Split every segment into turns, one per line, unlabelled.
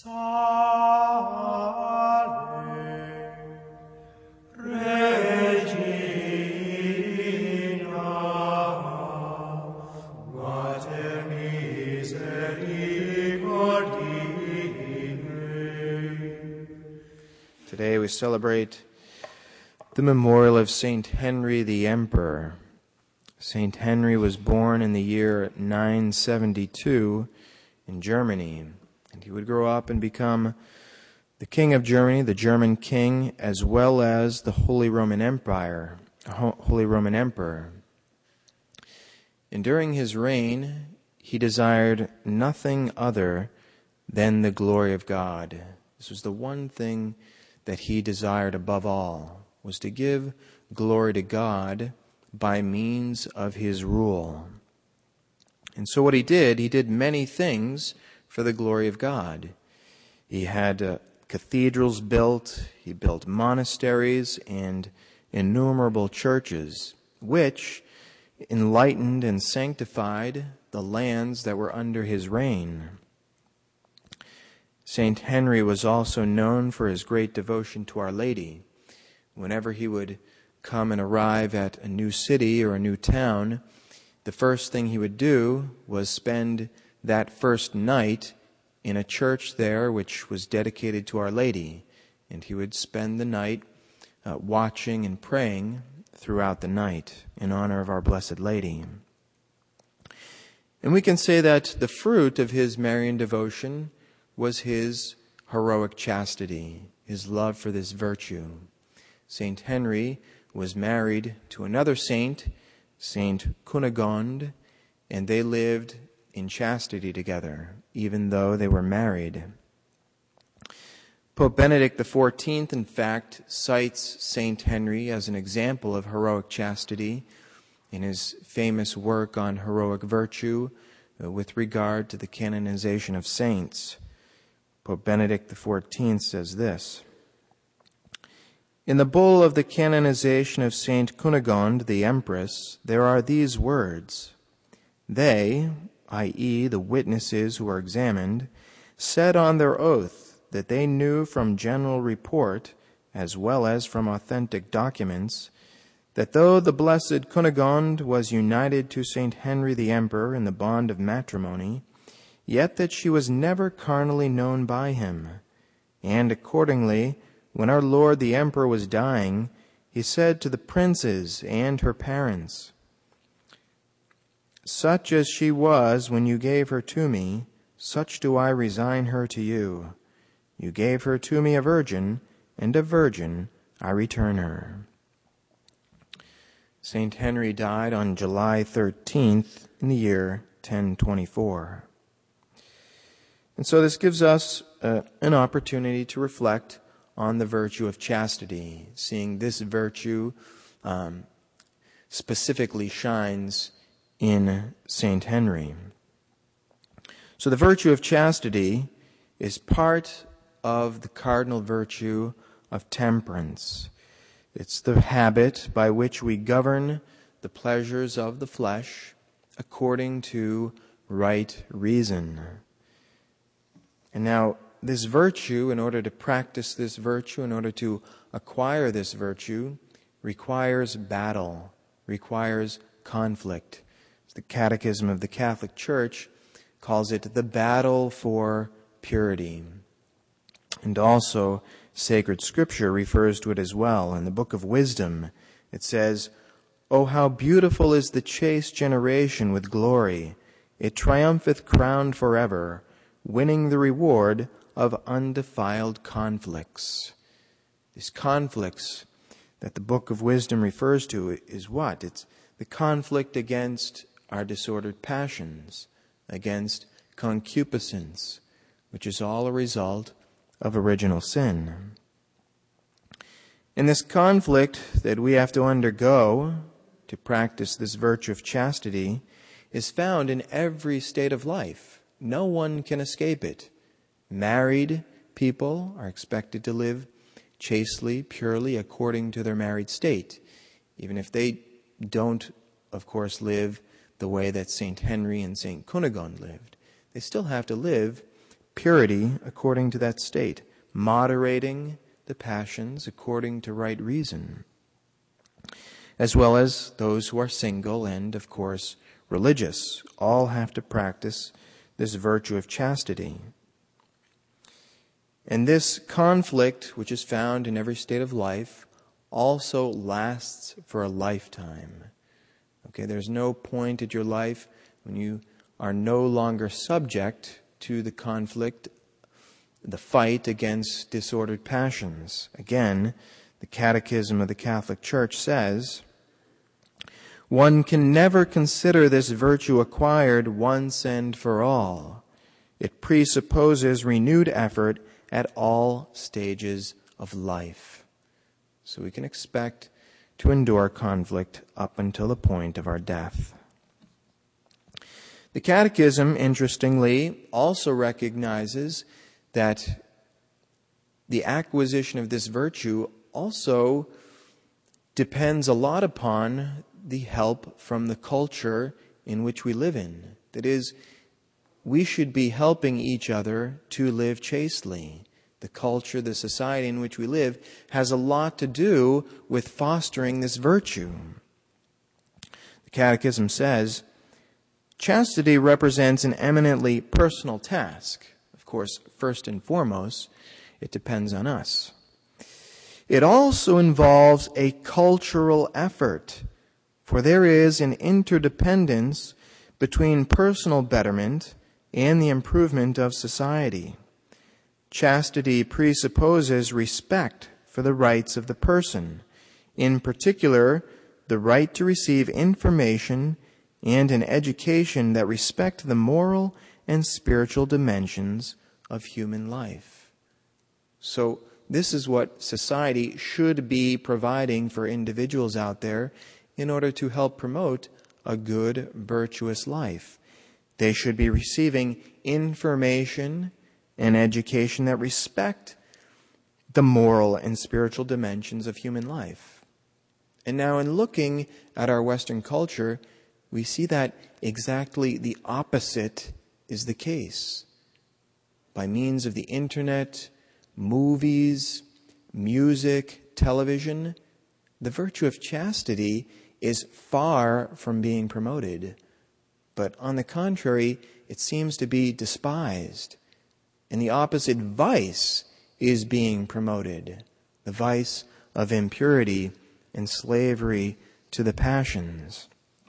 Today we celebrate the memorial of Saint Henry the Emperor. Saint Henry was born in the year 972 in Germany, and he would grow up and become the king of Germany, the German king, as well as the Holy Roman Emperor. And during his reign, he desired nothing other than the glory of God. This was the one thing that he desired above all, was to give glory to God by means of his rule. And so what he did many things for the glory of God. He had cathedrals built, he built monasteries and innumerable churches, which enlightened and sanctified the lands that were under his reign. Saint Henry was also known for his great devotion to Our Lady. Whenever he would come and arrive at a new city or a new town, the first thing he would do was spend that first night in a church there which was dedicated to Our Lady. And he would spend the night watching and praying throughout the night in honor of our Blessed Lady. And we can say that the fruit of his Marian devotion was his heroic chastity, his love for this virtue. Saint Henry was married to another saint, Saint Cunegonde, and they lived in chastity together, even though they were married. Pope Benedict XIV, in fact, cites Saint Henry as an example of heroic chastity in his famous work on heroic virtue with regard to the canonization of saints. Pope Benedict XIV says this: "In the bull of the canonization of Saint Cunegonde, the Empress, there are these words: They, i.e., the witnesses who are examined, said on their oath that they knew from general report, as well as from authentic documents, that though the blessed Cunegonde was united to Saint Henry the Emperor in the bond of matrimony, yet that she was never carnally known by him. And accordingly, when our Lord the Emperor was dying, he said to the princes and her parents, Such as she was when you gave her to me, such do I resign her to you. You gave her to me a virgin, and a virgin I return her." Saint Henry died on July 13th in the year 1024. And so this gives us an opportunity to reflect on the virtue of chastity, seeing this virtue specifically shines in Saint Henry. So the virtue of chastity is part of the cardinal virtue of temperance. It's the habit by which we govern the pleasures of the flesh according to right reason. And now, this virtue, in order to practice this virtue, in order to acquire this virtue, requires battle, requires conflict. The Catechism of the Catholic Church calls it the battle for purity. And also, sacred Scripture refers to it as well. In the Book of Wisdom, it says, "O how beautiful is the chaste generation with glory! It triumpheth crowned forever, winning the reward of undefiled conflicts." These conflicts that the Book of Wisdom refers to is what? It's the conflict against our disordered passions, against concupiscence, which is all a result of original sin. And this conflict that we have to undergo to practice this virtue of chastity is found in every state of life. No one can escape it. Married people are expected to live chastely, purely, according to their married state, even if they don't, of course, live the way that Saint Henry and Saint Cunegonde lived. They still have to live purity according to that state, moderating the passions according to right reason, as well as those who are single and, of course, religious. All have to practice this virtue of chastity. And this conflict, which is found in every state of life, also lasts for a lifetime. Okay, there's no point in your life when you are no longer subject to the conflict, the fight against disordered passions. Again, the Catechism of the Catholic Church says, "One can never consider this virtue acquired once and for all. It presupposes renewed effort at all stages of life." So we can expect to endure conflict up until the point of our death. The Catechism, interestingly, also recognizes that the acquisition of this virtue also depends a lot upon the help from the culture in which we live in. That is, we should be helping each other to live chastely. The culture, the society in which we live, has a lot to do with fostering this virtue. The Catechism says, chastity represents an eminently personal task. Of course, first and foremost, it depends on us. It also involves a cultural effort, for there is an interdependence between personal betterment and the improvement of society. Chastity presupposes respect for the rights of the person, in particular, the right to receive information and an education that respect the moral and spiritual dimensions of human life. So this is what society should be providing for individuals out there in order to help promote a good, virtuous life. They should be receiving information and education that respect the moral and spiritual dimensions of human life. And now in looking at our Western culture, we see that exactly the opposite is the case. By means of the internet, movies, music, television, the virtue of chastity is far from being promoted. But on the contrary, it seems to be despised. And the opposite vice is being promoted, the vice of impurity and slavery to the passions.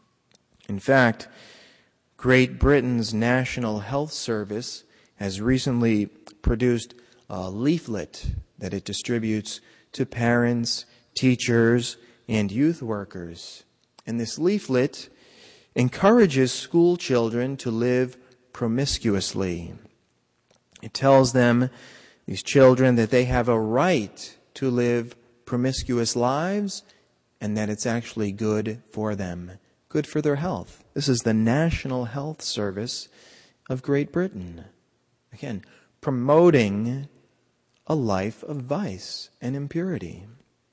In fact, Great Britain's National Health Service has recently produced a leaflet that it distributes to parents, teachers, and youth workers. And this leaflet encourages school children to live promiscuously. It tells them, these children, that they have a right to live promiscuous lives and that it's actually good for them, good for their health. This is the National Health Service of Great Britain. Again, promoting a life of vice and impurity.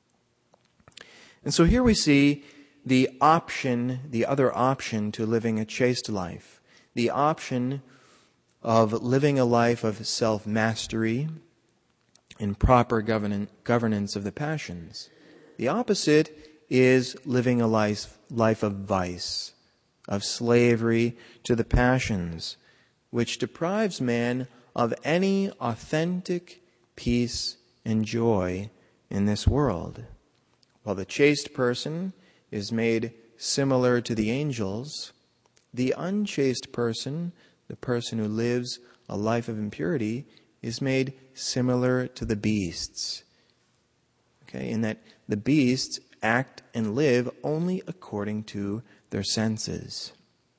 And so here we see the other option to living a chaste life, the option of living a life of self-mastery and proper governance of the passions. The opposite is living a life of vice, of slavery to the passions, which deprives man of any authentic peace and joy in this world. While the chaste person is made similar to the angels, the unchaste person, the person who lives a life of impurity, is made similar to the beasts. Okay, in that the beasts act and live only according to their senses.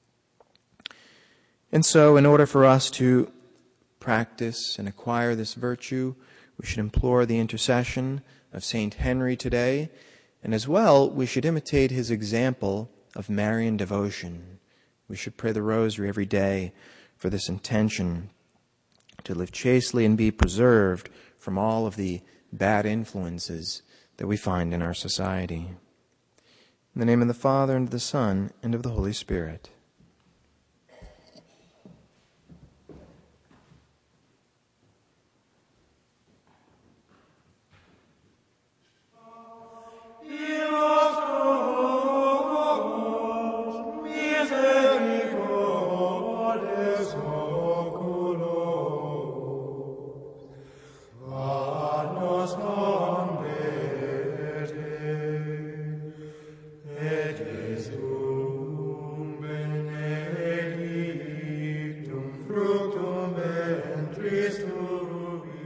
And so, in order for us to practice and acquire this virtue, we should implore the intercession of Saint Henry today, and as well, we should imitate his example of Marian devotion. We should pray the rosary every day for this intention, to live chastely and be preserved from all of the bad influences that we find in our society. In the name of the Father, and of the Son, and of the Holy Spirit.
fructum ventris tui,